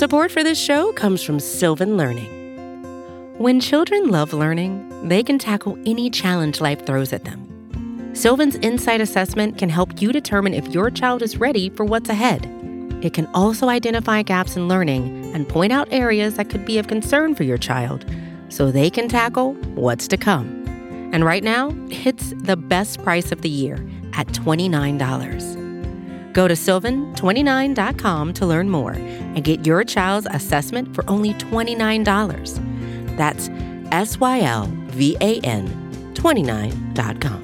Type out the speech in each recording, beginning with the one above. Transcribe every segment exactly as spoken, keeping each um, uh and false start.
Support for this show comes from Sylvan Learning. When children love learning, they can tackle any challenge life throws at them. Sylvan's Insight Assessment can help you determine if your child is ready for what's ahead. It can also identify gaps in learning and point out areas that could be of concern for your child so they can tackle what's to come. And right now, it's the best price of the year at twenty-nine dollars. Go to sylvan twenty-nine dot com to learn more and get your child's assessment for only twenty-nine dollars. That's S Y L V A N twenty-nine dot com.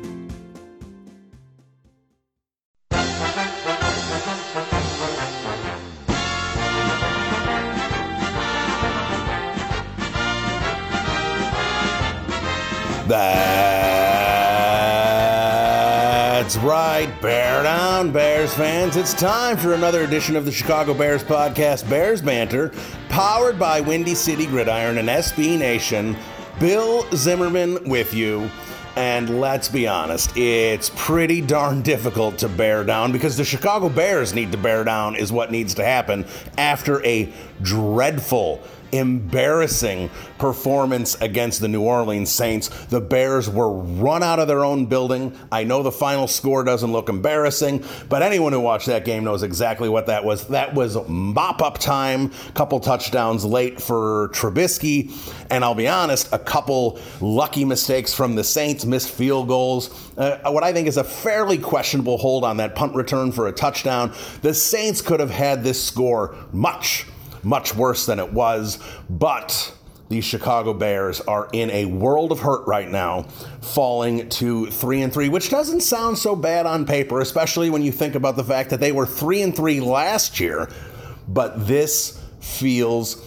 That's right, bear down, Bears fans. It's time for another edition of the Chicago Bears podcast, Bears Banter, powered by Windy City Gridiron and S B Nation. Bill Zimmerman with you. And let's be honest, it's pretty darn difficult to bear down because the Chicago Bears need to bear down is what needs to happen after a dreadful, embarrassing performance against the New Orleans Saints. The Bears were run out of their own building. I know the final score doesn't look embarrassing, but anyone who watched that game knows exactly what that was. That was mop-up time, couple touchdowns late for Trubisky, and I'll be honest, a couple lucky mistakes from the Saints, missed field goals, uh, what I think is a fairly questionable hold on that punt return for a touchdown. The Saints could have had this score much much worse than it was, but the Chicago Bears are in a world of hurt right now, falling to three and three, which doesn't sound so bad on paper, especially when you think about the fact that they were three and three last year. But this feels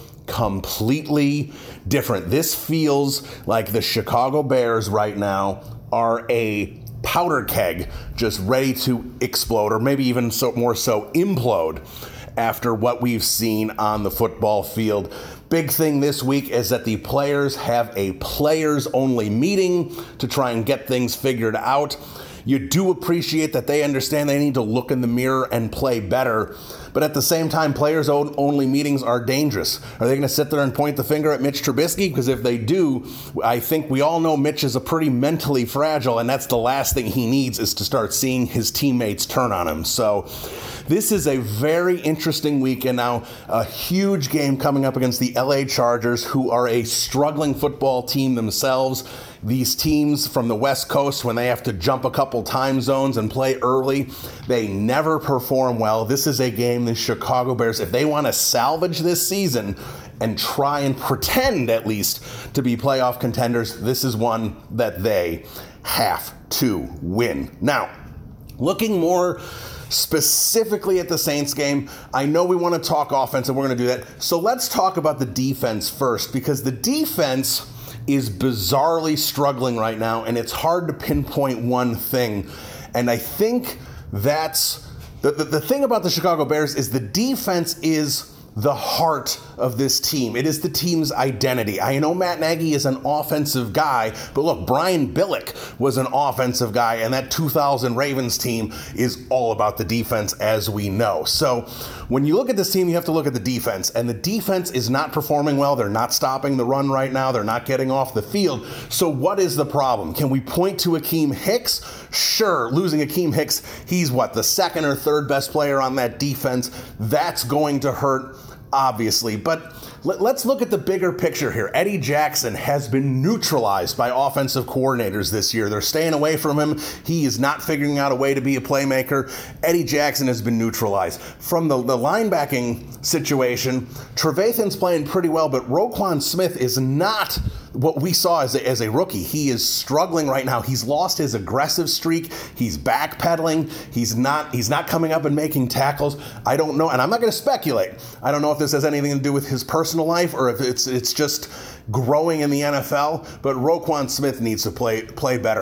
completely different. This feels like the Chicago Bears right now are a powder keg just ready to explode, or maybe even so more so implode, after what we've seen on the football field. Big thing this week is that the players have a players-only meeting to try and get things figured out. You do appreciate that they understand they need to look in the mirror and play better, but at the same time, players-only meetings are dangerous. Are they going to sit there and point the finger at Mitch Trubisky? Because if they do, I think we all know Mitch is a pretty mentally fragile, and that's the last thing he needs is to start seeing his teammates turn on him. So this is a very interesting week, and now a huge game coming up against the L A Chargers, who are a struggling football team themselves. These teams from the West Coast, when they have to jump a couple time zones and play early, they never perform well. This is a game the Chicago Bears, if they want to salvage this season and try and pretend at least to be playoff contenders, this is one that they have to win. Now, looking more specifically at the Saints game, I know we want to talk offense and we're going to do that. So let's talk about the defense first, because the defense is bizarrely struggling right now, and it's hard to pinpoint one thing. And I think that's the, the, the thing about the Chicago Bears is the defense is the heart of this team. It is the team's identity. I know Matt Nagy is an offensive guy, but look, Brian Billick was an offensive guy, and that two thousand Ravens team is all about the defense, as we know. So when you look at this team, you have to look at the defense, and the defense is not performing well. They're not stopping the run right now. They're not getting off the field. So what is the problem? Can we point to Akeem Hicks? Sure, losing Akeem Hicks, he's what, the second or third best player on that defense. That's going to hurt, obviously, but let's look at the bigger picture here. Eddie Jackson has been neutralized by offensive coordinators this year. They're staying away from him. He is not figuring out a way to be a playmaker. Eddie Jackson has been neutralized. From the, the linebacking situation, Trevathan's playing pretty well, but Roquan Smith is not what we saw as a, as a rookie. He is struggling right now. He's lost his aggressive streak. He's backpedaling. He's not he's not coming up and making tackles. I don't know, and I'm not going to speculate. I don't know if this has anything to do with his personal life or if it's it's just growing in the N F L, but Roquan Smith needs to play play better.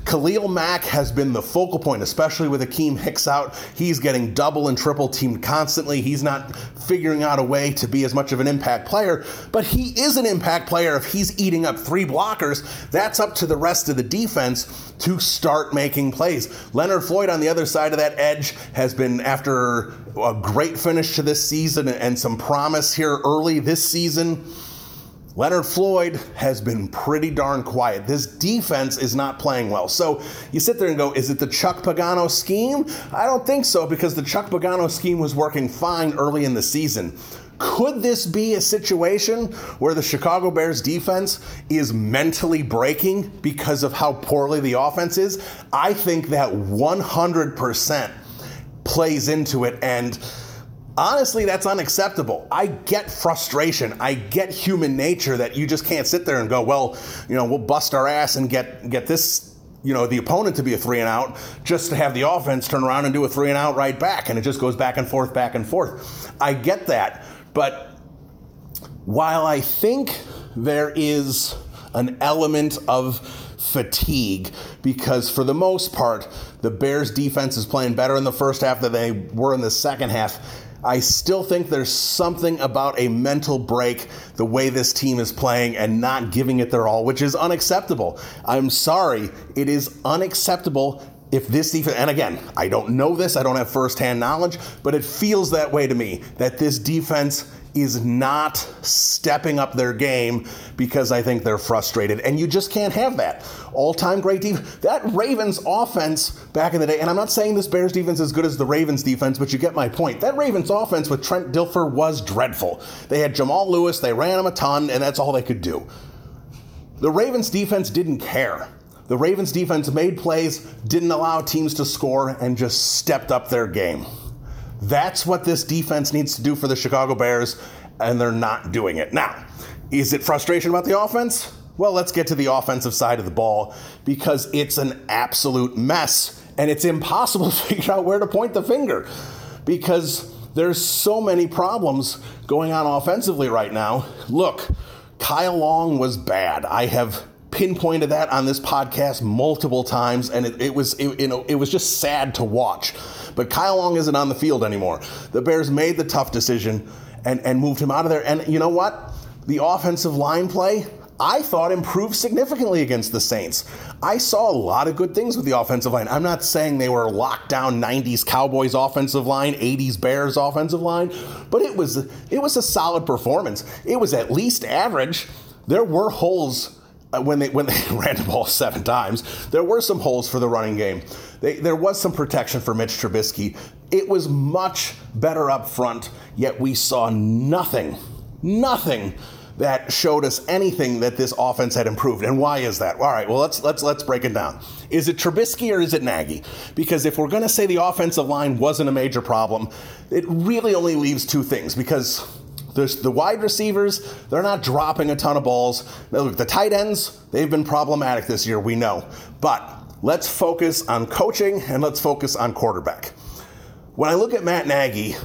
Khalil Mack has been the focal point, especially with Akeem Hicks out. He's getting double and triple teamed constantly. He's not figuring out a way to be as much of an impact player, but he is an impact player if he's eating up three blockers. That's up to the rest of the defense to start making plays. Leonard Floyd on the other side of that edge has been, after a great finish to this season and some promise here early this season, Leonard Floyd has been pretty darn quiet. This defense is not playing well. So you sit there and go, is it the Chuck Pagano scheme? I don't think so, because the Chuck Pagano scheme was working fine early in the season. Could this be a situation where the Chicago Bears defense is mentally breaking because of how poorly the offense is? I think that one hundred percent plays into it, and honestly, that's unacceptable. I get frustration. I get human nature that you just can't sit there and go, well, you know, we'll bust our ass and get get this, you know, the opponent to be a three and out just to have the offense turn around and do a three and out right back. And it just goes back and forth, back and forth. I get that. But while I think there is an element of fatigue, because for the most part, the Bears defense is playing better in the first half than they were in the second half, I still think there's something about a mental break, the way this team is playing and not giving it their all, which is unacceptable. I'm sorry, it is unacceptable if this defense, and again, I don't know this, I don't have firsthand knowledge, but it feels that way to me, that this defense is not stepping up their game because I think they're frustrated. And you just can't have that. All-time great defense. That Ravens offense back in the day, and I'm not saying this Bears defense is as good as the Ravens defense, but you get my point. That Ravens offense with Trent Dilfer was dreadful. They had Jamal Lewis, they ran him a ton, and that's all they could do. The Ravens defense didn't care. The Ravens defense made plays, didn't allow teams to score, and just stepped up their game. That's what this defense needs to do for the Chicago Bears, and they're not doing it. Now, is it frustration about the offense? Well, let's get to the offensive side of the ball, because it's an absolute mess, and it's impossible to figure out where to point the finger, because there's so many problems going on offensively right now. Look, Kyle Long was bad. I have pinpointed that on this podcast multiple times, and it, it was it, you know it was just sad to watch. But Kyle Long isn't on the field anymore. The Bears made the tough decision and, and moved him out of there. And you know what? The offensive line play, I thought, improved significantly against the Saints. I saw a lot of good things with the offensive line. I'm not saying they were locked down nineties Cowboys offensive line, eighties Bears offensive line, but it was it was a solid performance. It was at least average. There were holes when they when they ran the ball seven times. There were some holes for the running game. They, there was some protection for Mitch Trubisky. It was much better up front, yet we saw nothing, nothing that showed us anything that this offense had improved. And why is that? All right, well, let's let's let's break it down. Is it Trubisky or is it Nagy? Because if we're going to say the offensive line wasn't a major problem, it really only leaves two things, because there's the wide receivers, they're not dropping a ton of balls. Now, look, the tight ends, they've been problematic this year, we know. But let's focus on coaching and let's focus on quarterback. When I look at Matt Nagy,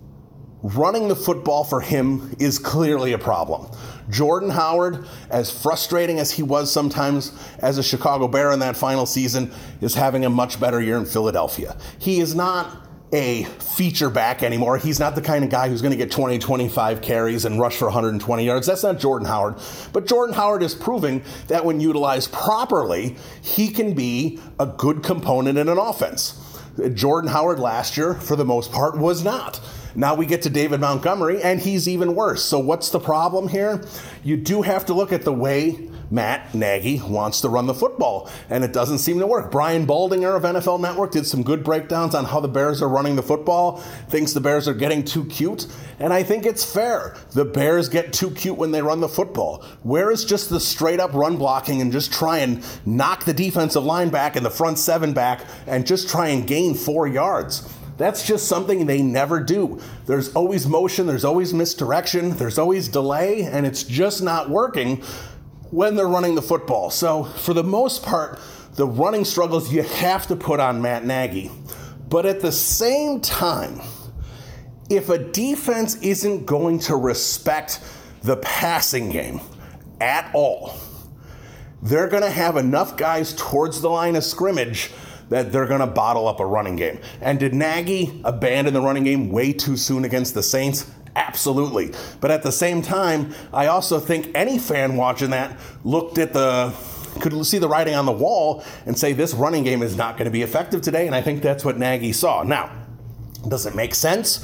running the football for him is clearly a problem. Jordan Howard, as frustrating as he was sometimes as a Chicago Bear in that final season, is having a much better year in Philadelphia. He is not a feature back anymore. He's not the kind of guy who's going to get twenty, twenty-five carries and rush for one hundred twenty yards. That's not Jordan Howard. But Jordan Howard is proving that when utilized properly, he can be a good component in an offense. Jordan Howard last year, for the most part, was not. Now we get to David Montgomery, and he's even worse. So what's the problem here? You do have to look at the way Matt Nagy wants to run the football, and it doesn't seem to work. Brian Baldinger of N F L Network did some good breakdowns on how the Bears are running the football, thinks the Bears are getting too cute, and I think it's fair. The Bears get too cute when they run the football. Where is just the straight-up run blocking and just try and knock the defensive line back and the front seven back and just try and gain four yards? That's just something they never do. There's always motion, there's always misdirection, there's always delay, and it's just not working when they're running the football. So for the most part, the running struggles you have to put on Matt Nagy. But at the same time, if a defense isn't going to respect the passing game at all, they're going to have enough guys towards the line of scrimmage that they're going to bottle up a running game. And did Nagy abandon the running game way too soon against the Saints? Absolutely. But at the same time, I also think any fan watching that looked at the, could see the writing on the wall and say this running game is not going to be effective today. And I think that's what Nagy saw. Now, does it make sense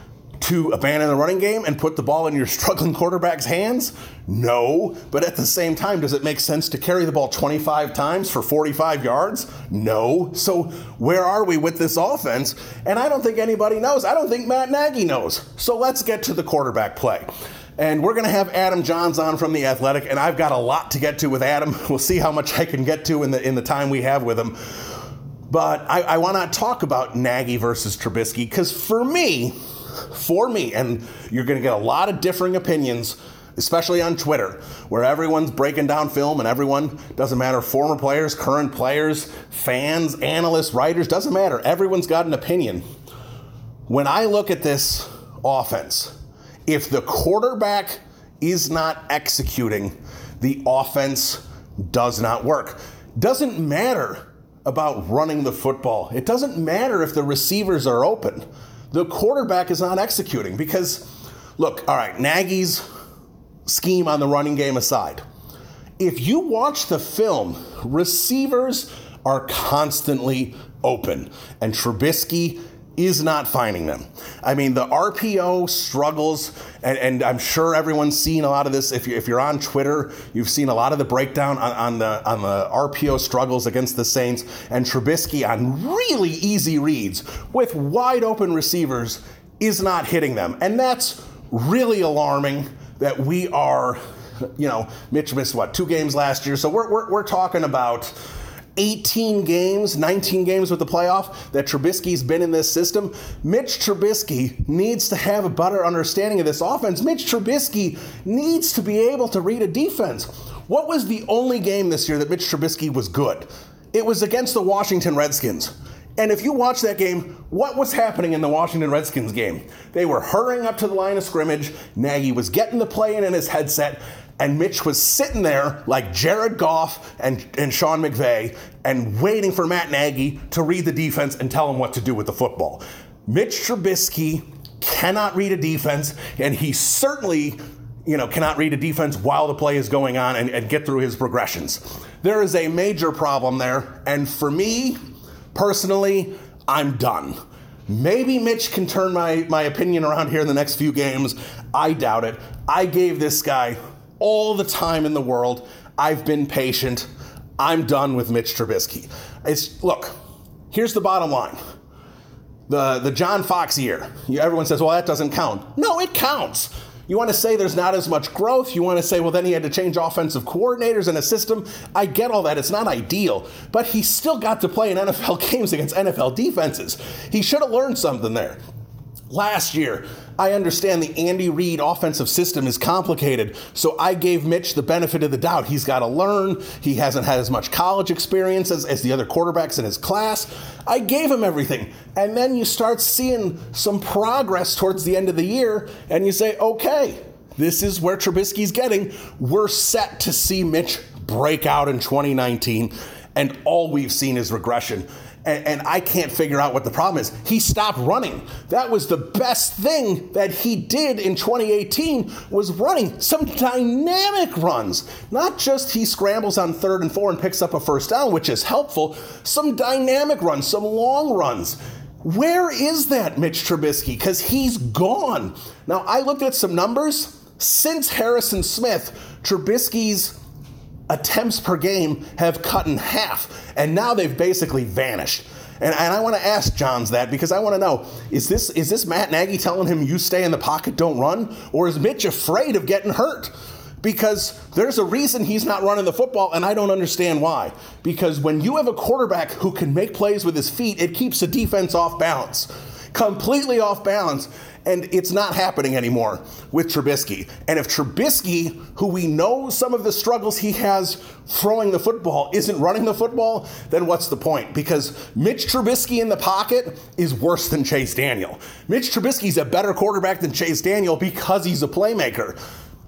to abandon the running game and put the ball in your struggling quarterback's hands? No. But at the same time, does it make sense to carry the ball twenty-five times for forty-five yards? No. So where are we with this offense? And I don't think anybody knows. I don't think Matt Nagy knows. So let's get to the quarterback play. And we're going to have Adam Johns on from The Athletic, and I've got a lot to get to with Adam. We'll see how much I can get to in the in the time we have with him. But I, I want to talk about Nagy versus Trubisky, because for me, For me, and you're going to get a lot of differing opinions, especially on Twitter, where everyone's breaking down film and everyone, doesn't matter, former players, current players, fans, analysts, writers, doesn't matter. Everyone's got an opinion. When I look at this offense, if the quarterback is not executing, the offense does not work. Doesn't matter about running the football. It doesn't matter if the receivers are open. The quarterback is not executing because, look, all right, Nagy's scheme on the running game aside, if you watch the film, receivers are constantly open, and Trubisky is not finding them. I mean, the R P O struggles, and, and I'm sure everyone's seen a lot of this. If, you, if you're on Twitter, you've seen a lot of the breakdown on, on the on the R P O struggles against the Saints, and Trubisky on really easy reads with wide open receivers is not hitting them. And that's really alarming that we are, you know, Mitch missed, what, two games last year? So we're we're, we're talking about eighteen games, nineteen games with the playoff that Trubisky's been in this system. Mitch Trubisky needs to have a better understanding of this offense. Mitch Trubisky needs to be able to read a defense. What was the only game this year that Mitch Trubisky was good? It was against the Washington Redskins. And if you watch that game, what was happening in the Washington Redskins game? They were hurrying up to the line of scrimmage. Nagy was getting the play in in his headset. And Mitch was sitting there like Jared Goff and, and Sean McVay and waiting for Matt Nagy to read the defense and tell him what to do with the football. Mitch Trubisky cannot read a defense, and he certainly, you know, cannot read a defense while the play is going on and, and get through his progressions. There is a major problem there, and for me, personally, I'm done. Maybe Mitch can turn my, my opinion around here in the next few games. I doubt it. I gave this guy all the time in the world. I've been patient. I'm done with Mitch Trubisky. It's, look, here's the bottom line. The the John Fox year. Everyone says, well, that doesn't count. No, it counts. You want to say there's not as much growth. You want to say, well, then he had to change offensive coordinators and a system. I get all that. It's not ideal. But he still got to play in N F L games against N F L defenses. He should have learned something there. Last year, I understand the Andy Reid offensive system is complicated, so I gave Mitch the benefit of the doubt. He's got to learn. He hasn't had as much college experience as, as the other quarterbacks in his class. I gave him everything. And then you start seeing some progress towards the end of the year, and you say, okay, this is where Trubisky's getting. We're set to see Mitch break out in twenty nineteen, and all we've seen is regression. And, and I can't figure out what the problem is. He stopped running. That was the best thing that he did in twenty eighteen, was running some dynamic runs. Not just he scrambles on third and four and picks up a first down, which is helpful. Some dynamic runs, some long runs. Where is that Mitch Trubisky? Because he's gone. Now, I looked at some numbers. Since Harrison Smith, Trubisky's attempts per game have cut in half, and now they've basically vanished. And, and I want to ask Johns that, because I want to know, is this is this Matt Nagy telling him, you stay in the pocket, don't run? Or is Mitch afraid of getting hurt? Because there's a reason he's not running the football, and I don't understand why. Because when you have a quarterback who can make plays with his feet, it keeps the defense off balance. Completely off balance. And it's not happening anymore with Trubisky. And if Trubisky, who we know some of the struggles he has throwing the football, isn't running the football, then what's the point? Because Mitch Trubisky in the pocket is worse than Chase Daniel. Mitch Trubisky's a better quarterback than Chase Daniel because he's a playmaker.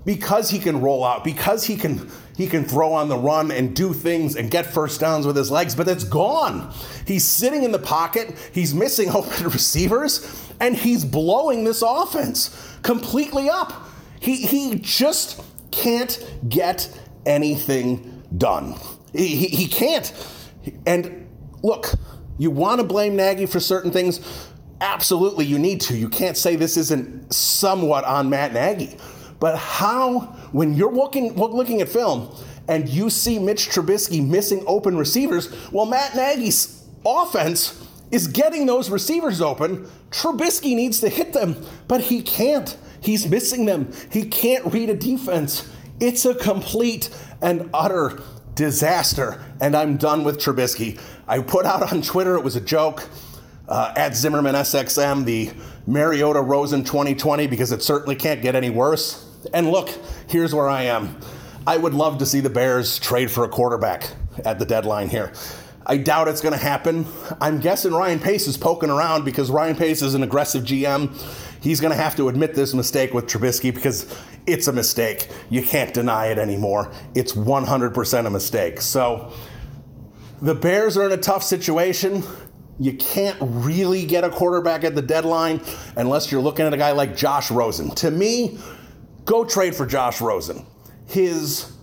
because he can roll out, because he can he can throw on the run and do things and get first downs with his legs, but it's gone. He's sitting in the pocket, he's missing open receivers, and he's blowing this offense completely up. He he just can't get anything done. He, he, he can't. And look, you want to blame Nagy for certain things? Absolutely, you need to. You can't say this isn't somewhat on Matt Nagy. But how, when you're looking looking at film and you see Mitch Trubisky missing open receivers, well, Matt Nagy's offense is getting those receivers open. Trubisky needs to hit them, but he can't. He's missing them. He can't read a defense. It's a complete and utter disaster, and I'm done with Trubisky. I put out on Twitter, it was a joke, uh, at Zimmerman S X M, the Mariota Rosen twenty twenty, because it certainly can't get any worse. And look, here's where I am. I would love to see the Bears trade for a quarterback at the deadline here. I doubt it's going to happen. I'm guessing Ryan Pace is poking around because Ryan Pace is an aggressive G M. He's going to have to admit this mistake with Trubisky because it's a mistake. You can't deny it anymore. It's one hundred percent a mistake. So the Bears are in a tough situation. You can't really get a quarterback at the deadline unless you're looking at a guy like Josh Rosen. To me, go trade for Josh Rosen. His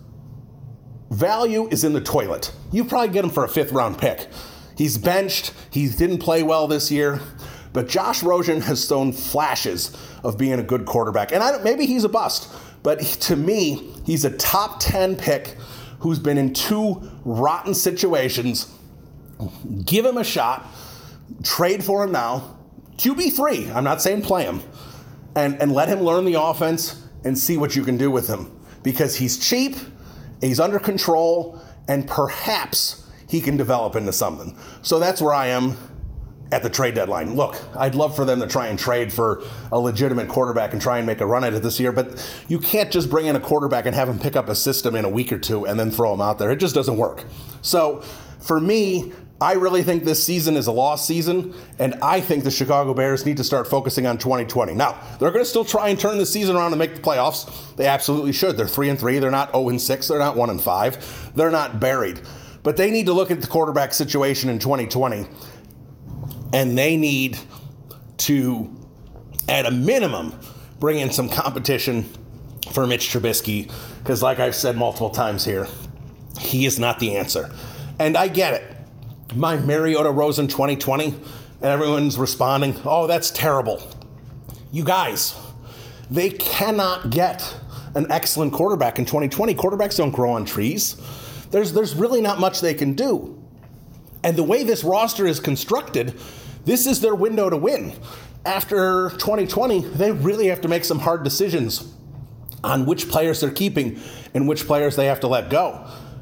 value is in the toilet. You probably get him for a fifth round pick. He's benched. He didn't play well this year. But Josh Rosen has shown flashes of being a good quarterback. And I don't, maybe he's a bust. But to me, he's a top ten pick who's been in two rotten situations. Give him a shot. Trade for him now. Q B three. I'm not saying play him. And, and let him learn the offense and see what you can do with him. Because he's cheap, he's under control, and perhaps he can develop into something. So that's where I am at the trade deadline. Look, I'd love for them to try and trade for a legitimate quarterback and try and make a run at it this year, but you can't just bring in a quarterback and have him pick up a system in a week or two and then throw him out there. It just doesn't work. So for me, I really think this season is a lost season, and I think the Chicago Bears need to start focusing on twenty twenty. Now, they're going to still try and turn the season around and make the playoffs. They absolutely should. They're three and three. They're not oh and six. They're not one and five. They're not buried. But they need to look at the quarterback situation in twenty twenty, and they need to, at a minimum, bring in some competition for Mitch Trubisky, because like I've said multiple times here, he is not the answer. And I get it. My Mariota Rosen twenty twenty, and everyone's responding, oh, that's terrible. You guys, they cannot get an excellent quarterback in twenty twenty. Quarterbacks don't grow on trees. There's, there's really not much they can do. And the way this roster is constructed, this is their window to win. After twenty twenty, they really have to make some hard decisions on which players they're keeping and which players they have to let go.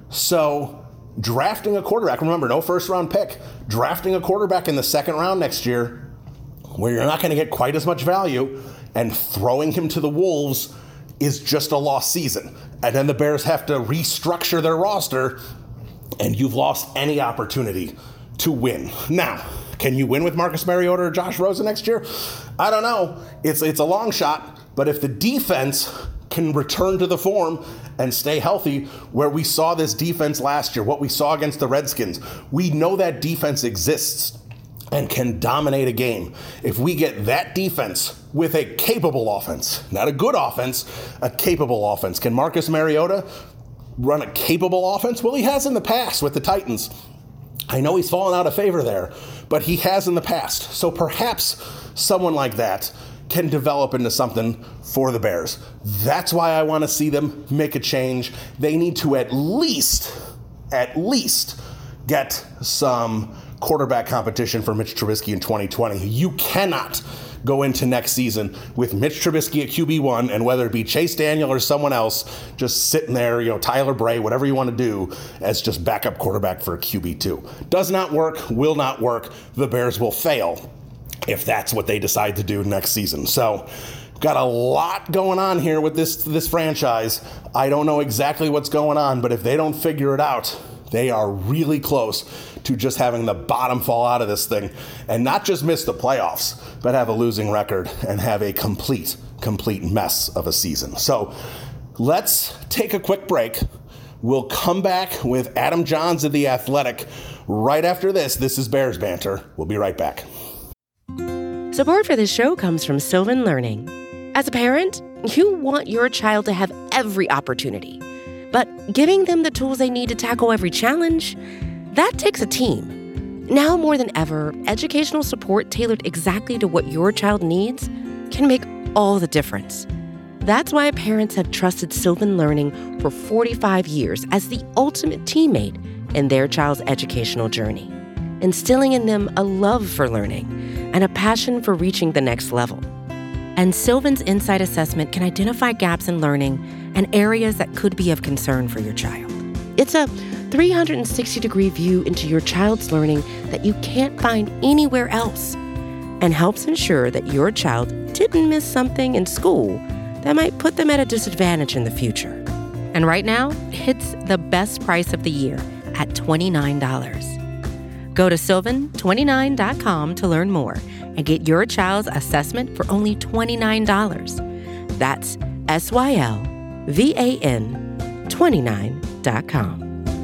So drafting a quarterback, remember, no first round pick, drafting a quarterback in the second round next year where you're not going to get quite as much value and throwing him to the Wolves is just a lost season. And then the Bears have to restructure their roster, and you've lost any opportunity to win. Now, can you win with Marcus Mariota or Josh Rosen next year? I don't know. It's it's a long shot, but if the defense can return to the form and stay healthy where we saw this defense last year, what we saw against the Redskins, we know that defense exists and can dominate a game. If we get that defense with a capable offense, not a good offense, a capable offense. Can Marcus Mariota run a capable offense? Well, he has in the past with the Titans. I know he's fallen out of favor there, but he has in the past. So perhaps someone like that can develop into something for the Bears. That's why I want to see them make a change. They need to at least, at least get some quarterback competition for Mitch Trubisky in twenty twenty. You cannot go into next season with Mitch Trubisky at Q B one and whether it be Chase Daniel or someone else just sitting there, you know, Tyler Bray, whatever you want to do, as just backup quarterback for a Q B two. Does not work, will not work. The Bears will fail if that's what they decide to do next season. So got a lot going on here with this this franchise. I don't know exactly what's going on, but if they don't figure it out, they are really close to just having the bottom fall out of this thing and not just miss the playoffs, but have a losing record and have a complete, complete mess of a season. So Let's take a quick break. We'll come back with Adam Johns of The Athletic right after this. This is Bears Banter. We'll be right back. Support for this show comes from Sylvan Learning. As a parent, you want your child to have every opportunity, but giving them the tools they need to tackle every challenge, that takes a team. Now more than ever, educational support tailored exactly to what your child needs can make all the difference. That's why parents have trusted Sylvan Learning for forty-five years as the ultimate teammate in their child's educational journey, instilling in them a love for learning and a passion for reaching the next level. And Sylvan's Insight Assessment can identify gaps in learning and areas that could be of concern for your child. It's a three hundred sixty degree view into your child's learning that you can't find anywhere else, and helps ensure that your child didn't miss something in school that might put them at a disadvantage in the future. And right now, it's the best price of the year at twenty-nine dollars. Go to sylvan twenty-nine dot com to learn more and get your child's assessment for only twenty-nine dollars. That's S Y L V A N twenty-nine dot com.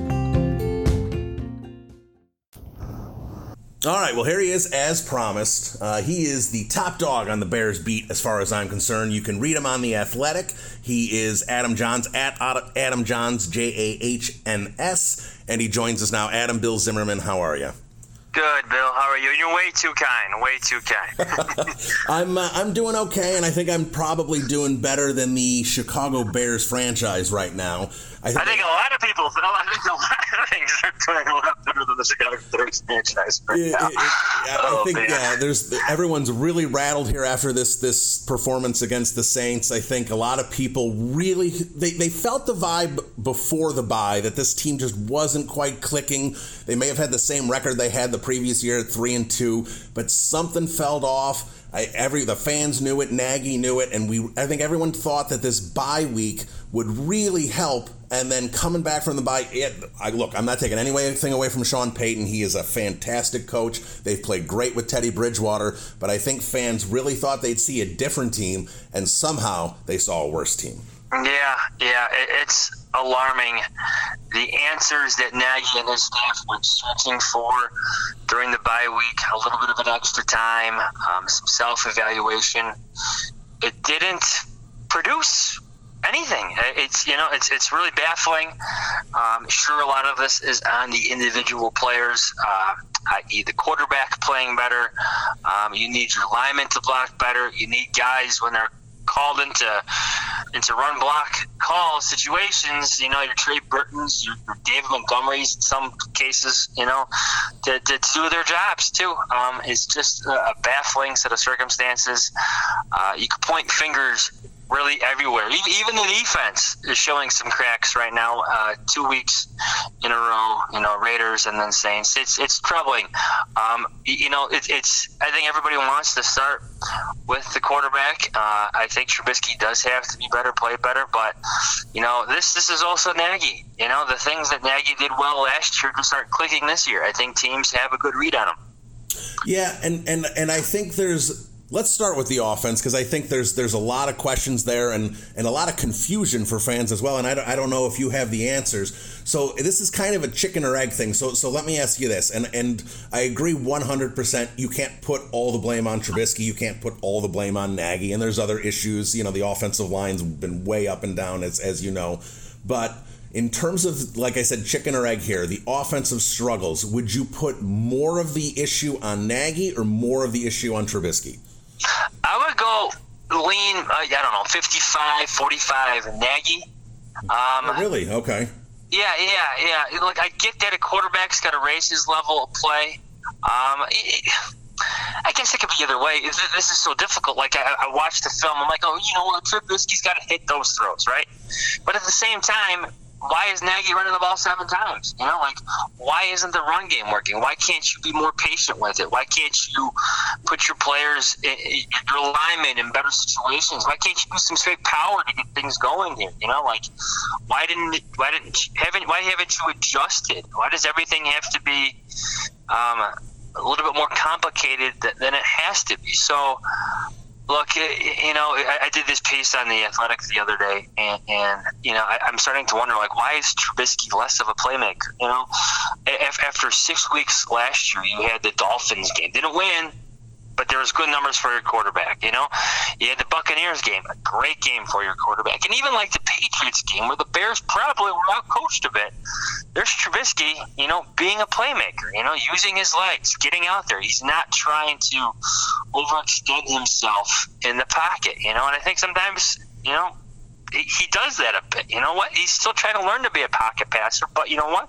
All right, well, here he is, as promised. Uh, he is the top dog on the Bears beat, as far as I'm concerned. You can read him on The Athletic. He is Adam Johns, at Adam Johns, J A H N S, and he joins us now. Adam, Bill Zimmerman, how are you? Good, Bill. How are you? You're way too kind. Way too kind. I'm uh, I'm doing okay, and I think I'm probably doing better than the Chicago Bears franchise right now. I think, I think a lot of people, I think a lot of things are doing a lot better than the Chicago Bears franchise right it, now. It, it, I oh, think yeah, there's everyone's really rattled here after this this performance against the Saints. I think a lot of people really they, they felt the vibe before the bye that this team just wasn't quite clicking. They may have had the same record they had the previous year at three and two, but something fell off. I, every the fans knew it, Nagy knew it, and we. I think everyone thought that this bye week would really help. And then coming back from the bye, it, I, look, I'm not taking anything away from Sean Payton. He is a fantastic coach. They've played great with Teddy Bridgewater, but I think fans really thought they'd see a different team, and somehow they saw a worse team. Yeah, yeah, it, it's alarming. The answers that Nagy and his staff were searching for during the bye week, a little bit of an extra time, um, some self-evaluation, it didn't produce anything. It's, you know, it's it's really baffling. Um, sure, a lot of this is on the individual players, uh, that is the quarterback playing better. Um, you need your linemen to block better. You need guys when they're called into into run block call situations, you know, your Trey Burtons, your, your David Montgomerys in some cases, you know, to, to, to do their jobs too. Um, it's just a baffling set of circumstances. Uh, you could point fingers really everywhere. Even the defense is showing some cracks right now. Uh, two weeks in a row, you know, Raiders and then Saints. It's it's troubling. Um, you know, it, it's. I think everybody wants to start with the quarterback. Uh, I think Trubisky does have to be better, play better. But you know, this this is also Nagy. You know, the things that Nagy did well last year just aren't clicking this year. I think teams have a good read on him. Yeah, and and and I think there's. Let's start with the offense, because I think there's there's a lot of questions there and, and a lot of confusion for fans as well, and I don't, I don't know if you have the answers. So this is kind of a chicken or egg thing. So so let me ask you this, and and I agree one hundred percent. You can't put all the blame on Trubisky. You can't put all the blame on Nagy, and there's other issues. You know, the offensive line's been way up and down, as as you know. But in terms of, like I said, chicken or egg here, the offensive struggles, would you put more of the issue on Nagy or more of the issue on Trubisky? I would go lean, uh, I don't know, fifty-five forty-five Nagy. Um, oh, really? Okay. Yeah, yeah, yeah. Look, I get that a quarterback's got to raise his level of play. Um, it, I guess it could be either way. This is so difficult. Like, I, I watched the film. I'm like, oh, you know what? Trubisky's got to hit those throws, right? But at the same time, why is Nagy running the ball seven times? You know, like, why isn't the run game working? Why can't you be more patient with it? Why can't you put your players, your linemen in better situations? Why can't you use some straight power to get things going here? You know, like, why didn't, why didn't, haven't, why haven't you adjusted? Why does everything have to be um, a little bit more complicated than it has to be? So, Look, you know, I, I did this piece on The Athletic the other day, and, and you know, I, I'm starting to wonder, like, why is Trubisky less of a playmaker? You know, after six weeks last year, you had the Dolphins game. Didn't win, but there was good numbers for your quarterback, you know? You had the Buccaneers game, a great game for your quarterback. And even like the Patriots game where the Bears probably were outcoached a bit. There's Trubisky, you know, being a playmaker, you know, using his legs, getting out there. He's not trying to overextend himself in the pocket, you know? And I think sometimes, you know, he, he does that a bit. You know what? He's still trying to learn to be a pocket passer, but you know what?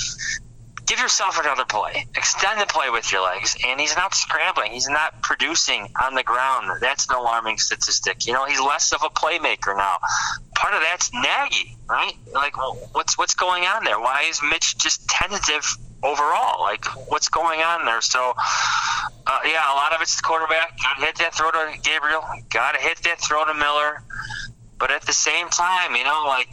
Give yourself another play. Extend the play with your legs. And he's not scrambling. He's not producing on the ground. That's an alarming statistic. You know, he's less of a playmaker now. Part of that's Nagy, right? Like, what's what's going on there? Why is Mitch just tentative overall? Like, what's going on there? So, uh, yeah, a lot of it's the quarterback. Got to hit that throw to Gabriel. Got to hit that throw to Miller. But at the same time, you know, like,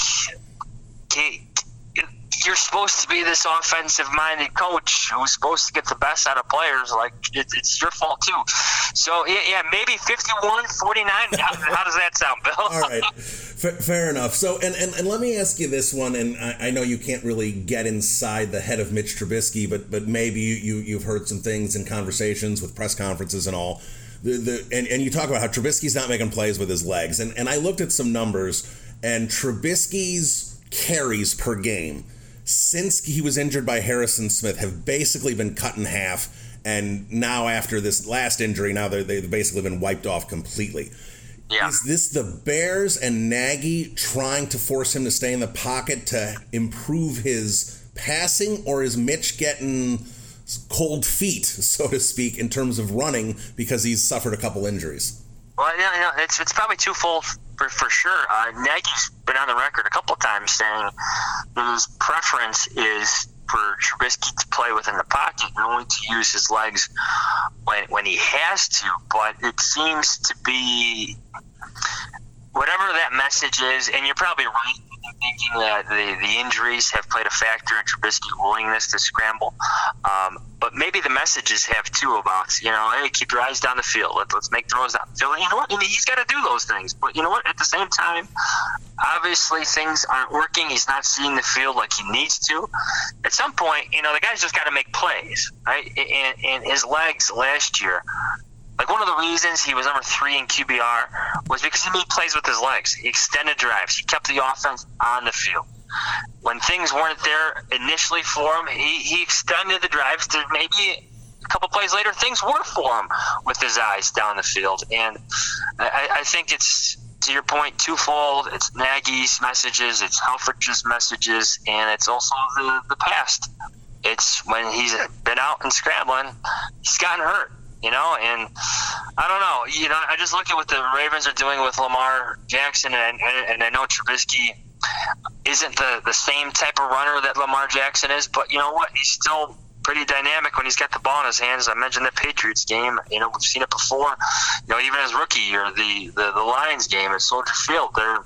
he, you're supposed to be this offensive-minded coach who's supposed to get the best out of players. Like, it, it's your fault, too. So, yeah, yeah maybe fifty-one forty-nine. How, how does that sound, Bill? All right. F- fair enough. So, and, and, and let me ask you this one, and I, I know you can't really get inside the head of Mitch Trubisky, but but maybe you, you, you've heard some things in conversations with press conferences and all. The, the and, and you talk about how Trubisky's not making plays with his legs. And, and I looked at some numbers, and Trubisky's carries per game since he was injured by Harrison Smith have basically been cut in half, and now after this last injury, now they've basically been wiped off completely. Yeah. Is this the Bears and Nagy trying to force him to stay in the pocket to improve his passing, or is Mitch getting cold feet, so to speak, in terms of running because he's suffered a couple injuries? Well, you know, it's it's probably twofold for, for sure. Uh, Nagy's been on the record a couple of times saying that his preference is for Trubisky to play within the pocket and only to use his legs when when he has to. But it seems to be whatever that message is, and you're probably right in thinking that the, the injuries have played a factor in Trubisky's willingness to scramble. Um, but maybe the messages have too about, you know, hey, keep your eyes down the field. Let, let's make throws down the field. You know what? I mean, he's got to do those things. But you know what? At the same time, obviously things aren't working. He's not seeing the field like he needs to. At some point, you know, the guy's just got to make plays, right? And, and his legs last year, like one of the reasons he was number three in Q B R was because he made plays with his legs. He extended drives. He kept the offense on the field. When things weren't there initially for him, he, he extended the drives to maybe a couple plays later, things were for him with his eyes down the field. And I, I think it's, to your point, twofold. It's Nagy's messages, it's Helfrich's messages, and it's also the, the past. It's when he's been out and scrambling, he's gotten hurt. You know, and I don't know. You know, I just look at what the Ravens are doing with Lamar Jackson, and, and, and I know Trubisky isn't the, the same type of runner that Lamar Jackson is, but you know what? He's still pretty dynamic when he's got the ball in his hands. I mentioned the Patriots game. You know, we've seen it before. You know, even his rookie year, the, the, the Lions game at Soldier Field, they're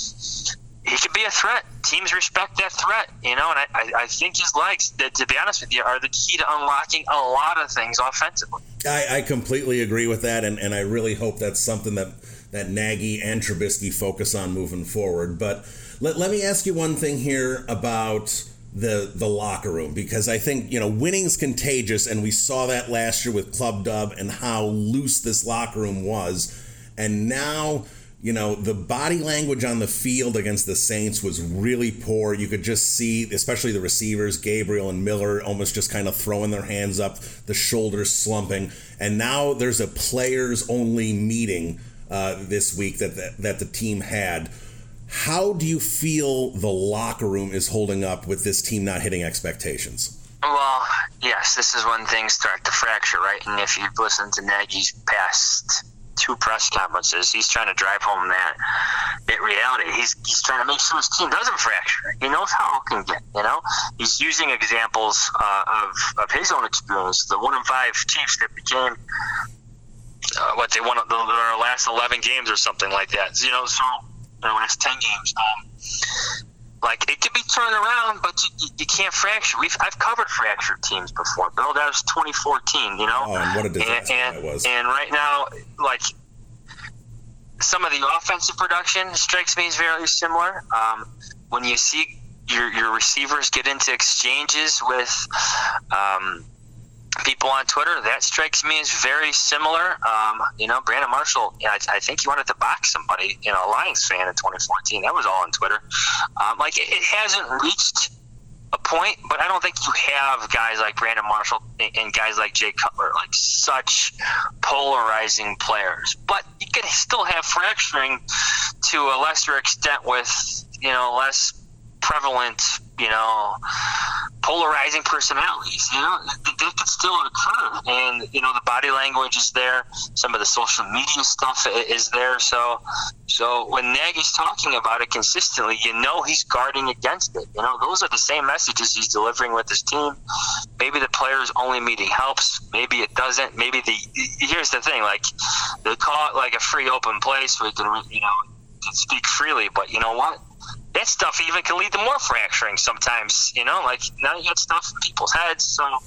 he could be a threat. Teams respect that threat, you know, and I, I, I think his legs, that, to be honest with you, are the key to unlocking a lot of things offensively. I, I completely agree with that, and, and I really hope that's something that, that Nagy and Trubisky focus on moving forward. But let, let me ask you one thing here about the the locker room, because I think, you know, winning's contagious, and we saw that last year with Club Dub and how loose this locker room was. And now, you know, the body language on the field against the Saints was really poor. You could just see, especially the receivers, Gabriel and Miller, almost just kind of throwing their hands up, the shoulders slumping. And now there's a players-only meeting uh, this week that, that that the team had. How do you feel the locker room is holding up with this team not hitting expectations? Well, yes, this is when things start to fracture, right? And if you've listened to Nagy's past two press conferences, he's trying to drive home that in reality. He's he's trying to make sure his team doesn't fracture. He knows how it can get, you know? He's using examples uh, of, of his own experience. The one and five Chiefs that became uh, what they won the, their last eleven games or something like that. You know, so their last ten games. Um, like, it could be turned around, but you, you can't fracture. We've I've covered fractured teams before, Bill. That was twenty fourteen, you know? Oh, and what a disaster and, and, that was. And right now, like, some of the offensive production strikes me as very similar. Um, when you see your your receivers get into exchanges with um, people on Twitter, that strikes me as very similar. Um, you know, Brandon Marshall, yeah, I, I think he wanted to box somebody, you know, a Lions fan in twenty fourteen. That was all on Twitter. Um, like, it, it hasn't reached a point, but I don't think you have guys like Brandon Marshall and, and guys like Jay Cutler, like such polarizing players. But you can still have fracturing to a lesser extent with, you know, less prevalent, you know, polarizing personalities. You know, that could still occur, and you know, the body language is there. Some of the social media stuff is there. So, so when Nagy's talking about it consistently, you know, he's guarding against it. You know, those are the same messages he's delivering with his team. Maybe the players' only meeting helps. Maybe it doesn't. Maybe the here's the thing: like, they call it like a free open place where you can, you know, can speak freely. But you know what? That stuff even can lead to more fracturing sometimes, you know, like now you got stuff in people's heads. So I,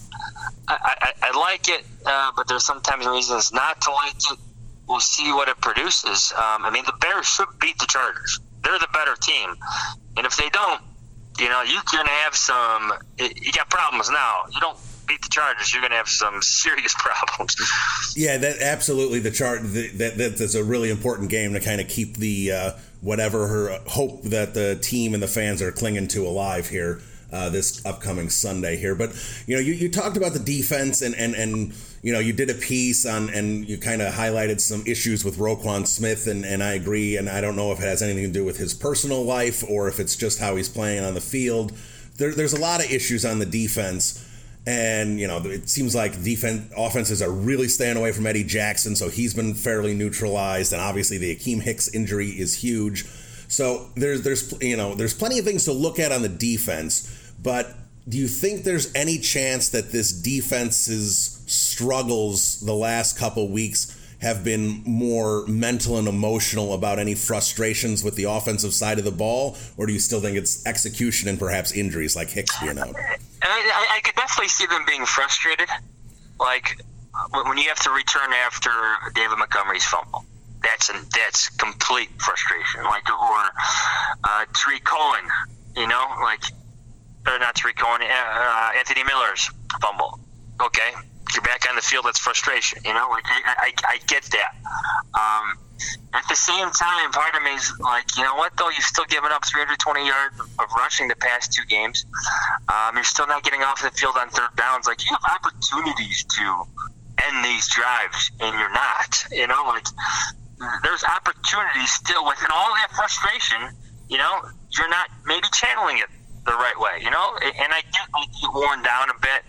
I, I like it, uh, but there's sometimes reasons not to like it. We'll see what it produces. Um, I mean, the Bears should beat the Chargers. They're the better team. And if they don't, you know, you're going to have some, you got problems now. You don't beat the Chargers, you're going to have some serious problems. Yeah, that absolutely. The chart that, that that's a really important game to kind of keep the uh, whatever her hope that the team and the fans are clinging to alive here uh, this upcoming Sunday here. But you know, you, you talked about the defense and and and you know, you did a piece on and you kind of highlighted some issues with Roquan Smith, and and I agree. And I don't know if it has anything to do with his personal life or if it's just how he's playing on the field. There, there's a lot of issues on the defense. And, you know, it seems like defense offenses are really staying away from Eddie Jackson, so he's been fairly neutralized. And obviously the Akeem Hicks injury is huge. So there's, there's you know, there's plenty of things to look at on the defense. But do you think there's any chance that this defense's struggles the last couple weeks have been more mental and emotional about any frustrations with the offensive side of the ball? Or do you still think it's execution and perhaps injuries like Hicks being out? I, I could definitely see them being frustrated. Like when you have to return after David Montgomery's fumble, that's an, that's complete frustration. Like, or uh, Tariq Cohen, you know, like, or not Tariq Cohen, uh, Anthony Miller's fumble. Okay, you're back on the field. That's frustration. You know, like I, I, I get that. Um, At the same time, part of me is like, you know what, though? You've still given up three hundred twenty yards of rushing the past two games. Um, you're still not getting off the field on third downs. Like, you have opportunities to end these drives, and you're not. You know, like, there's opportunities still within all that frustration. You know, you're not maybe channeling it the right way, you know? And I get, I get worn down a bit.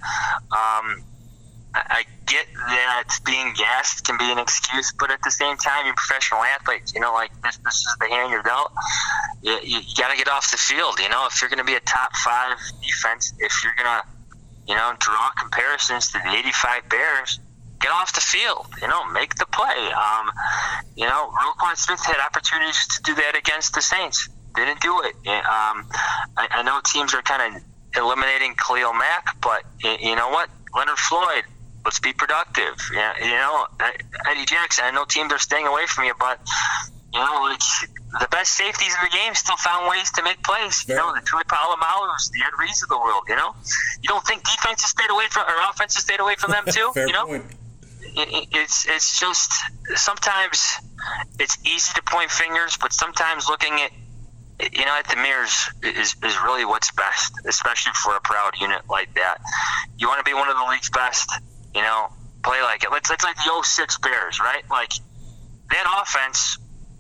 Um, I get that being gassed can be an excuse, but at the same time, you're professional athletes. You know, like this, this is the hand you're dealt. You, you, you got to get off the field. You know, if you're going to be a top five defense, if you're going to, you know, draw comparisons to the eighty-five Bears, get off the field. You know, make the play. Um, you know, Roquan Smith had opportunities to do that against the Saints. Didn't do it. Um, I, I know teams are kind of eliminating Khalil Mack, but you know what? Leonard Floyd. Let's be productive. Yeah, you know, Eddie Jackson, I know teams are staying away from you, but, you know, like, the best safeties in the game still found ways to make plays. You know, the Troy Polamalu's, the Ed Rees of the world, you know? You don't think defenses stayed away from, or offenses stayed away from them, too? Fair you know? point. It, it, it's, it's just, sometimes it's easy to point fingers, but sometimes looking at, you know, at the mirrors is, is really what's best, especially for a proud unit like that. You want to be one of the league's best. You know, play like it. Let's let's like the oh six Bears, right? Like, that offense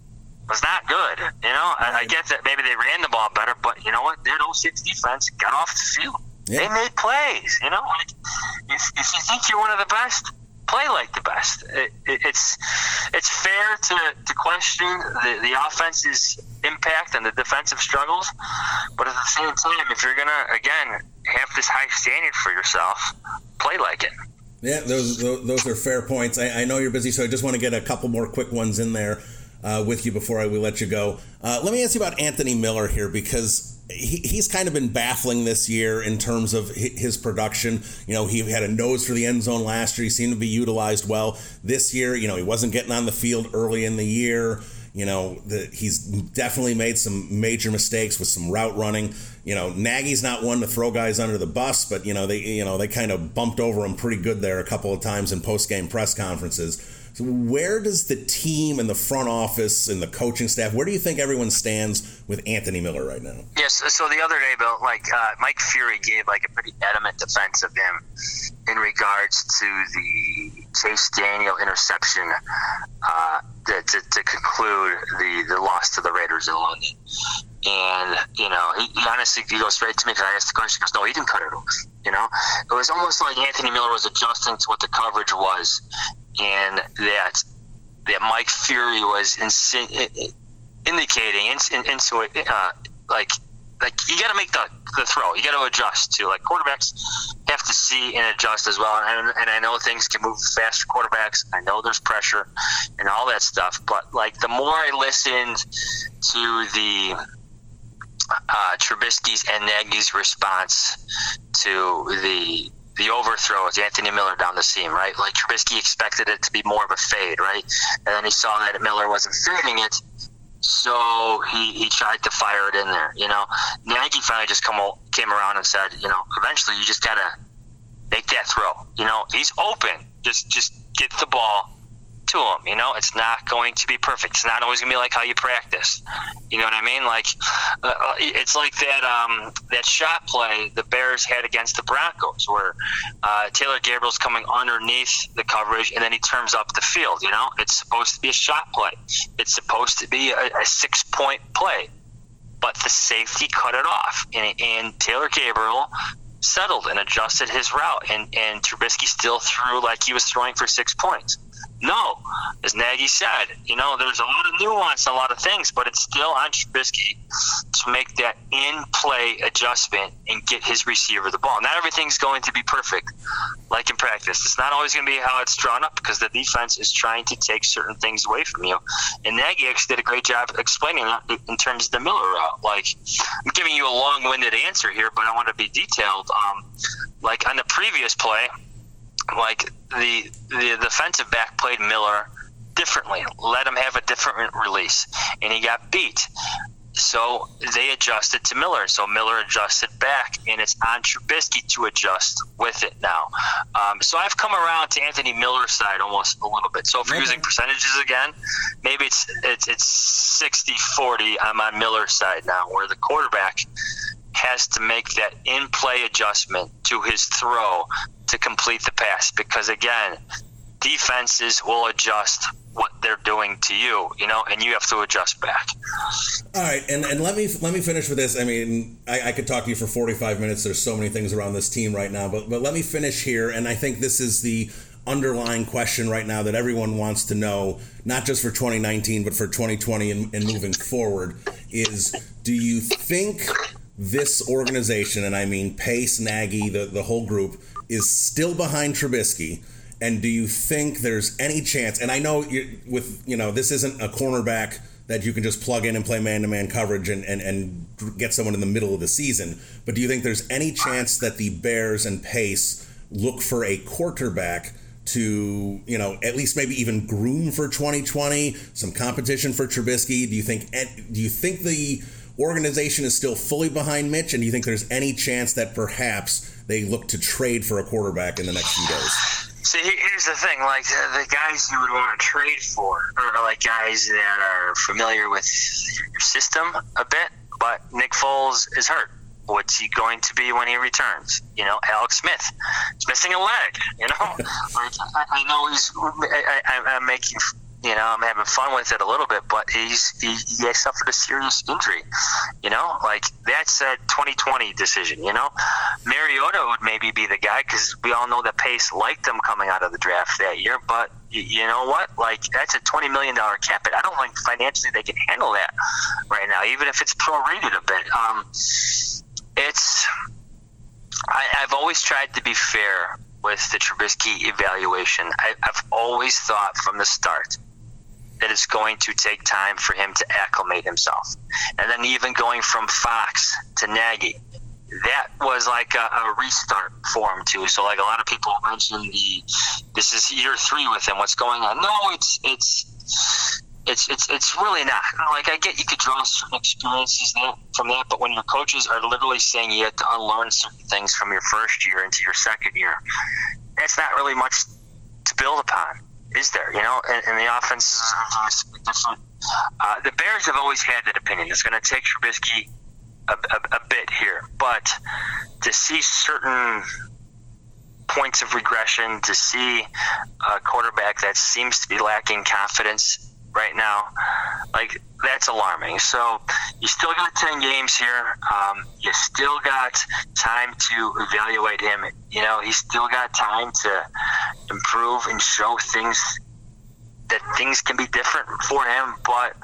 was not good. You know, I, I get that maybe they ran the ball better, but you know what? That oh six defense got off the field. Yeah. They made plays. You know, like if if you think you're one of the best, play like the best. It, it, it's it's fair to, to question the, the offense's impact and the defensive struggles, but at the same time, if you're gonna again have this high standard for yourself, play like it. Yeah, those those are fair points. I, I know you're busy, so I just want to get a couple more quick ones in there uh, with you before I we let you go. Uh, let me ask you about Anthony Miller here, because he, he's kind of been baffling this year in terms of his production. You know, he had a nose for the end zone last year. He seemed to be utilized well. This year, you know, he wasn't getting on the field early in the year. You know, the, he's definitely made some major mistakes with some route running. You know, Nagy's not one to throw guys under the bus, but you know they you know they kind of bumped over him pretty good there a couple of times in post-game press conferences. So where does the team and the front office and the coaching staff, where do you think everyone stands with Anthony Miller right now? Yes, so the other day, Bill, like uh, Mike Fury gave like a pretty adamant defense of him in regards to the Chase Daniel interception uh, to, to, to conclude the, the loss to the Raiders in London. And, you know, he, he honestly, he goes straight to me because I asked the question. He goes, no, he didn't cut it off. You know, it was almost like Anthony Miller was adjusting to what the coverage was, and that that Mike Fury was insi- indicating into, into it, uh, like, like you got to make the, the throw. You got to adjust to, like, quarterbacks have to see and adjust as well. And, and I know things can move fast for quarterbacks. I know there's pressure and all that stuff. But, like, the more I listened to the uh, Trubisky's and Nagy's response to the the overthrow with Anthony Miller down the seam, right? Like, Trubisky expected it to be more of a fade, right? And then he saw that Miller wasn't fading it, so he, he tried to fire it in there, you know? Nagy finally just come came around and said, you know, eventually you just got to make that throw. You know, he's open. Just just get the ball to him, you know? It's not going to be perfect. It's not always going to be like how you practice. You know what I mean? Like, uh, it's like that um, that shot play the Bears had against the Broncos where uh, Taylor Gabriel's coming underneath the coverage and then he turns up the field, you know? It's supposed to be a shot play. It's supposed to be a, a six-point play. But the safety cut it off. And, and Taylor Gabriel settled and adjusted his route. And, and Trubisky still threw like he was throwing for six points. No, as Nagy said, you know, there's a lot of nuance, a lot of things, but it's still on Trubisky to make that in-play adjustment and get his receiver the ball. Not everything's going to be perfect, like in practice. It's not always going to be how it's drawn up because the defense is trying to take certain things away from you. And Nagy actually did a great job explaining that in terms of the Miller route. Like, I'm giving you a long-winded answer here, but I want to be detailed. Um, like on the previous play, like the the defensive back played Miller differently, let him have a different release, and he got beat. So they adjusted to Miller. So Miller adjusted back, and it's on Trubisky to adjust with it now. Um, so I've come around to Anthony Miller's side almost a little bit. So if we're using percentages again, maybe it's it's it's sixty forty. I'm on Miller's side now, where the quarterback has to make that in-play adjustment to his throw to complete the pass, because again, defenses will adjust what they're doing to you, you know, and you have to adjust back. All right, and, and let me let me finish with this. I mean, I, I could talk to you for forty-five minutes. There's so many things around this team right now, but but let me finish here, and I think this is the underlying question right now that everyone wants to know, not just for twenty nineteen, but for twenty twenty and, and moving forward, is do you think this organization, and I mean Pace, Nagy, the, the whole group, is still behind Trubisky? And do you think there's any chance, and I know you're, with, you know, this isn't a cornerback that you can just plug in and play man-to-man coverage and, and, and get someone in the middle of the season, but do you think there's any chance that the Bears and Pace look for a quarterback to, you know, at least maybe even groom for twenty twenty, some competition for Trubisky? Do you think, do you think the organization is still fully behind Mitch, and do you think there's any chance that perhaps they look to trade for a quarterback in the next few days? See, here's the thing, like the, the guys you would want to trade for are like guys that are familiar with your system a bit, but Nick Foles is hurt. What's he going to be when he returns? You know, Alex Smith is missing a leg, you know? like I, I know he's I, I, I'm making You know, I'm having fun with it a little bit, but he's he, he suffered a serious injury. You know, like that's a twenty twenty decision. You know, Mariota would maybe be the guy because we all know that Pace liked him coming out of the draft that year. But you, you know what? Like that's a twenty million dollar cap hit. I don't think financially they can handle that right now, even if it's prorated a bit. Um, it's I, I've always tried to be fair with the Trubisky evaluation. I, I've always thought from the start that it's going to take time for him to acclimate himself. And then even going from Fox to Nagy, that was like a, a restart for him too. So like a lot of people mention the, this is year three with him, what's going on? No, it's, it's, It's it's it's really not. Like, I get you could draw certain experiences that, from that, but when your coaches are literally saying you have to unlearn certain things from your first year into your second year, that's not really much to build upon, is there? You know, and, and the offenses are different. Uh, the Bears have always had that opinion. It's going to take Trubisky a, a, a bit here, but to see certain points of regression, to see a quarterback that seems to be lacking confidence right now, like, that's alarming. So you still got ten games here. Um, you still got time to evaluate him. You know, he's still got time to improve and show things, that things can be different for him. But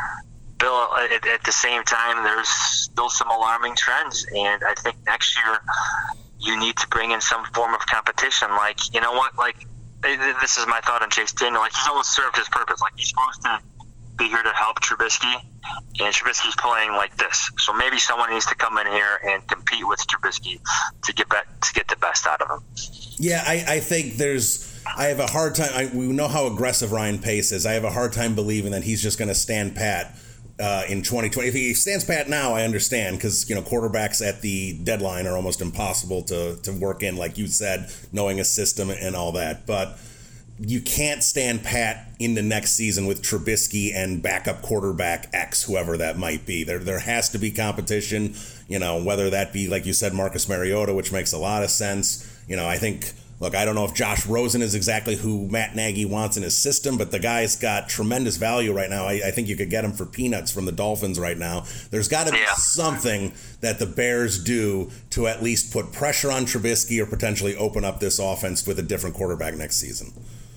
Bill, at, at the same time, there's still some alarming trends, and I think next year you need to bring in some form of competition. Like, you know what, like, this is my thought on Chase Daniel. Like, he's almost served his purpose. Like, he's supposed to be here to help Trubisky, and Trubisky's playing like this. So maybe someone needs to come in here and compete with Trubisky to get back, to get the best out of him. Yeah, I, I think there's. I have a hard time. I, we know how aggressive Ryan Pace is. I have a hard time believing that he's just going to stand pat uh, in twenty twenty. If he stands pat now, I understand, because, you know, quarterbacks at the deadline are almost impossible to to work in, like you said, knowing a system and all that. But you can't stand pat in the next season with Trubisky and backup quarterback X, whoever that might be. There there has to be competition, you know, whether that be, like you said, Marcus Mariota, which makes a lot of sense. You know, I think, look, I don't know if Josh Rosen is exactly who Matt Nagy wants in his system, but the guy's got tremendous value right now. I, I think you could get him for peanuts from the Dolphins right now. There's got to be yeah. something that the Bears do to at least put pressure on Trubisky or potentially open up this offense with a different quarterback next season.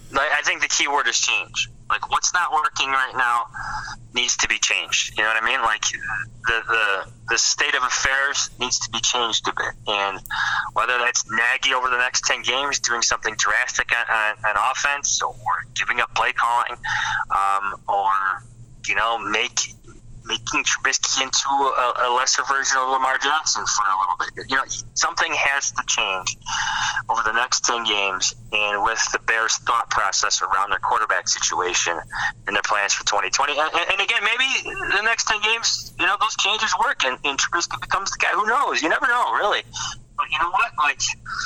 I think the key word is change. Like, what's not working right now needs to be changed. You know what I mean? Like, the the, the state of affairs needs to be changed a bit. And whether that's Nagy over the next ten games doing something drastic on, on, on offense, or giving up play calling, um, or, you know, make making Trubisky into a, a lesser version of Lamar Jackson for a little bit. You know, something has to change over the next ten games, and with the Bears' thought process around their quarterback situation and their plans for twenty twenty. And, and again, maybe the next ten games, you know, those changes work, and, and Trubisky becomes the guy. Who knows? You never know, really. But you know what? Like,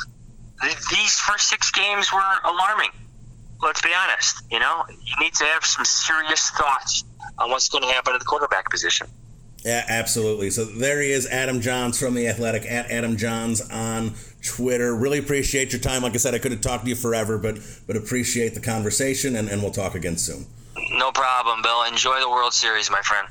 these first six games were alarming. Let's be honest. You know, you need to have some serious thoughts on what's going to happen at the quarterback position. Yeah, absolutely. So there he is, Adam Johns from The Athletic, at Adam Johns on Twitter. Really appreciate your time. Like I said, I could have talked to you forever, but but appreciate the conversation, and, and we'll talk again soon. No problem, Bill. Enjoy the World Series, my friend.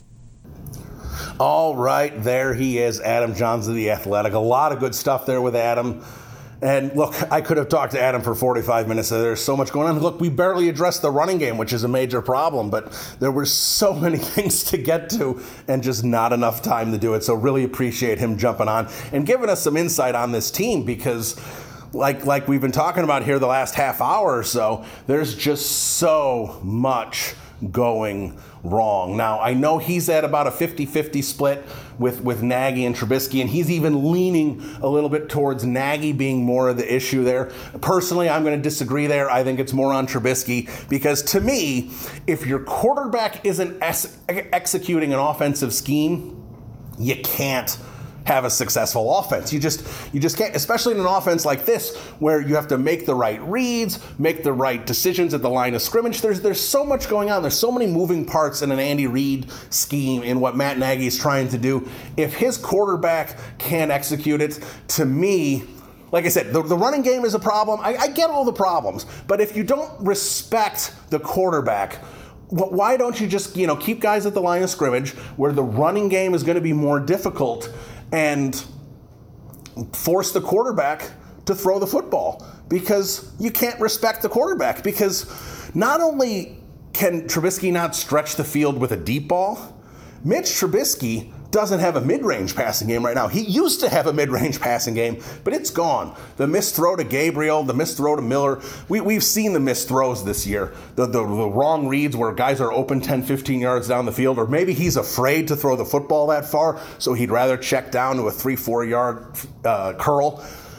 All right, there he is, Adam Johns of The Athletic. A lot of good stuff there with Adam. And look, I could have talked to Adam for forty-five minutes. There's so much going on. Look, we barely addressed the running game, which is a major problem, but there were so many things to get to and just not enough time to do it. So really appreciate him jumping on and giving us some insight on this team, because like like we've been talking about here the last half hour or so, there's just so much going wrong. Now, I know he's at about a fifty-fifty split with, with Nagy and Trubisky, and he's even leaning a little bit towards Nagy being more of the issue there. Personally, I'm going to disagree there. I think it's more on Trubisky, because to me, if your quarterback isn't ex- executing an offensive scheme, you can't have a successful offense. You just you just can't, especially in an offense like this, where you have to make the right reads, make the right decisions at the line of scrimmage. There's there's so much going on. There's so many moving parts in an Andy Reid scheme in what Matt Nagy is trying to do. If his quarterback can't execute it, to me, like I said, the, the running game is a problem. I, I get all the problems, but if you don't respect the quarterback, why don't you just, you know, keep guys at the line of scrimmage where the running game is going to be more difficult, and force the quarterback to throw the football, because you can't respect the quarterback. Because not only can Trubisky not stretch the field with a deep ball, Mitch Trubisky doesn't have a mid-range passing game right now. He used to have a mid-range passing game, but it's gone. The missed throw to Gabriel, the missed throw to Miller, we, we've seen the missed throws this year. The, the, the wrong reads where guys are open ten, fifteen yards down the field, or maybe he's afraid to throw the football that far, so he'd rather check down to a three, four yard uh, curl.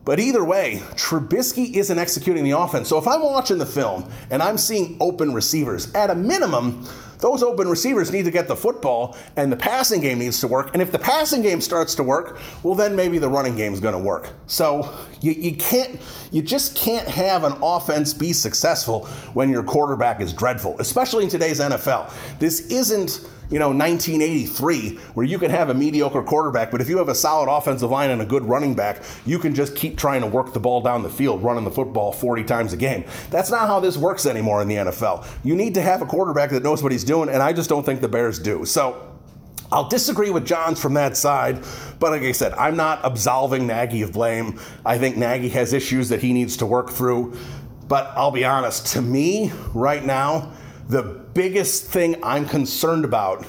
But either way, Trubisky isn't executing the offense. So if I'm watching the film and I'm seeing open receivers, at a minimum, those open receivers need to get the football and the passing game needs to work. And if the passing game starts to work, well, then maybe the running game is going to work. So you, you can't, you just can't have an offense be successful when your quarterback is dreadful, especially in today's N F L. This isn't, you know, nineteen eighty-three, where you can have a mediocre quarterback, but if you have a solid offensive line and a good running back, you can just keep trying to work the ball down the field, running the football forty times a game. That's not how this works anymore in the N F L. You need to have a quarterback that knows what he's doing, and I just don't think the Bears do. So I'll disagree with Johns from that side, but like I said, I'm not absolving Nagy of blame. I think Nagy has issues that he needs to work through, but I'll be honest, to me, right now, the biggest thing I'm concerned about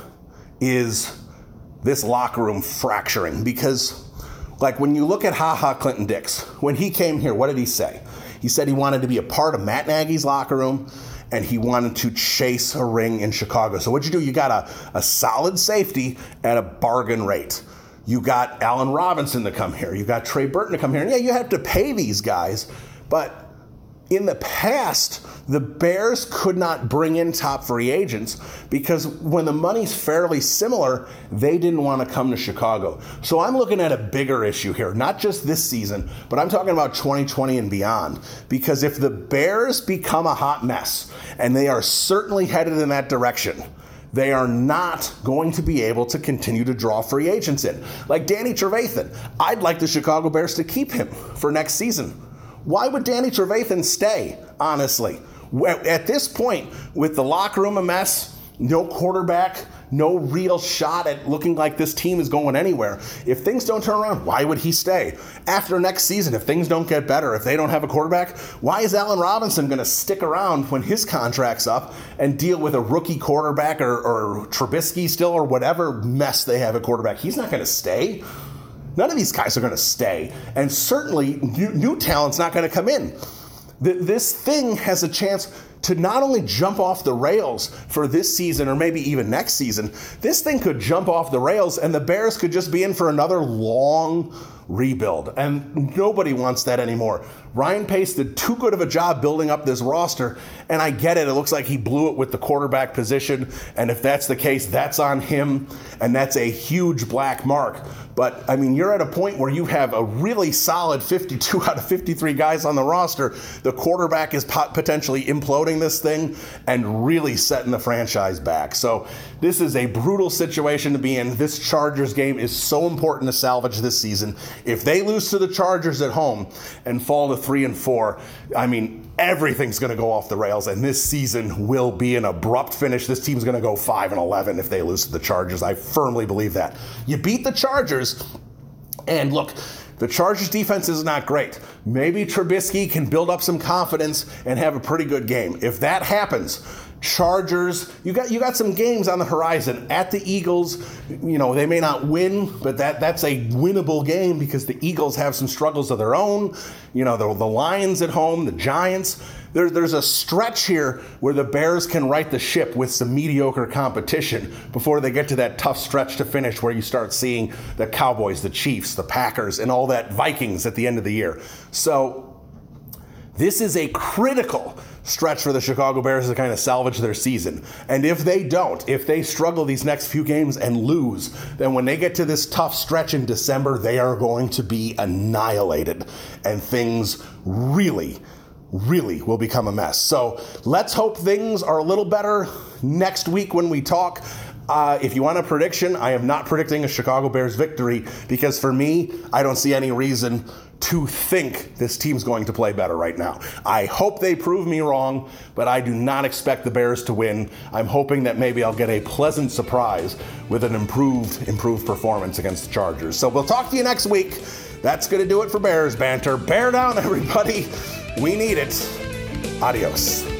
is this locker room fracturing, because like when you look at Ha Ha Clinton-Dix, when he came here, what did he say? He said he wanted to be a part of Matt Nagy's locker room and he wanted to chase a ring in Chicago. So what'd you do? You got a, a solid safety at a bargain rate. You got Allen Robinson to come here. You got Trey Burton to come here. And yeah, you have to pay these guys, but in the past, the Bears could not bring in top free agents because when the money's fairly similar, they didn't want to come to Chicago. So I'm looking at a bigger issue here, not just this season, but I'm talking about twenty twenty and beyond. Because if the Bears become a hot mess, and they are certainly headed in that direction, they are not going to be able to continue to draw free agents in. Like Danny Trevathan, I'd like the Chicago Bears to keep him for next season. Why would Danny Trevathan stay, honestly? At this point, with the locker room a mess, no quarterback, no real shot at looking like this team is going anywhere, if things don't turn around, why would he stay? After next season, if things don't get better, if they don't have a quarterback, why is Allen Robinson going to stick around when his contract's up and deal with a rookie quarterback or, or Trubisky still or whatever mess they have at quarterback? He's not going to stay. None of these guys are going to stay. And certainly, new, new talent's not going to come in. This thing has a chance to not only jump off the rails for this season or maybe even next season. This thing could jump off the rails and the Bears could just be in for another long rebuild. And nobody wants that anymore. Ryan Pace did too good of a job building up this roster, and I get it. It looks like he blew it with the quarterback position, and if that's the case, that's on him, and that's a huge black mark. But, I mean, you're at a point where you have a really solid fifty-two out of fifty-three guys on the roster. The quarterback is pot- potentially imploding this thing and really setting the franchise back. So this is a brutal situation to be in. This Chargers game is so important to salvage this season. If they lose to the Chargers at home and fall to three and four, I mean, everything's going to go off the rails, and this season will be an abrupt finish. This team's going to go five and eleven if they lose to the Chargers. I firmly believe that. You beat the Chargers, and look, the Chargers defense is not great. Maybe Trubisky can build up some confidence and have a pretty good game. If that happens, Chargers, you got you got some games on the horizon. At the Eagles, you know, they may not win, but that that's a winnable game because the Eagles have some struggles of their own. You know, the, the Lions at home, the Giants. There, there's a stretch here where the Bears can right the ship with some mediocre competition before they get to that tough stretch to finish where you start seeing the Cowboys, the Chiefs, the Packers, and all that Vikings at the end of the year. So this is a critical stretch for the Chicago Bears to kind of salvage their season. And if they don't, if they struggle these next few games and lose, then when they get to this tough stretch in December, they are going to be annihilated. And things really, really will become a mess. So let's hope things are a little better next week when we talk. Uh, if you want a prediction, I am not predicting a Chicago Bears victory because for me, I don't see any reason to think this team's going to play better right now. I hope they prove me wrong, but I do not expect the Bears to win. I'm hoping that maybe I'll get a pleasant surprise with an improved, improved performance against the Chargers. So we'll talk to you next week. That's going to do it for Bears Banter. Bear down, everybody. We need it. Adios.